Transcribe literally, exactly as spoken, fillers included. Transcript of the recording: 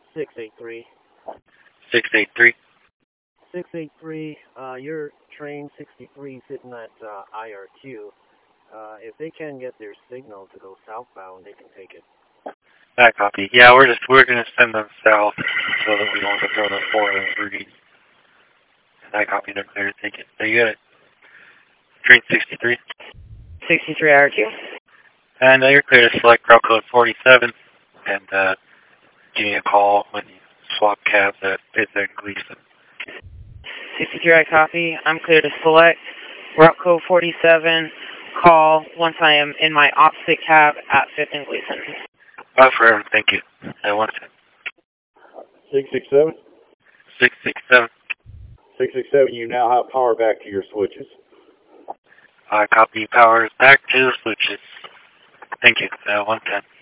six eight three. six eight three. six eight three, uh, your train sixty-three sitting at uh, I R Q. Uh, if they can get their signal to go southbound, they can take it. That copy. Yeah, we're just we're gonna send them south so that we don't have to throw the four and three. That copy. They're clear to take it. They got it. Train sixty-three. sixty-three I R Q. And uh, you're clear to select route code forty-seven, and uh, give me a call when you swap cabs at Fifth and Gleason. sixty-three I copy. I'm clear to select route code forty-seven. Call once I am in my opposite cab at Fifth and Gleason. Bye forever. Thank you. I want to. six six seven? six six seven. six six seven, you now have power back to your switches. I copy powers back to the switches. Thank you. Uh, one ten.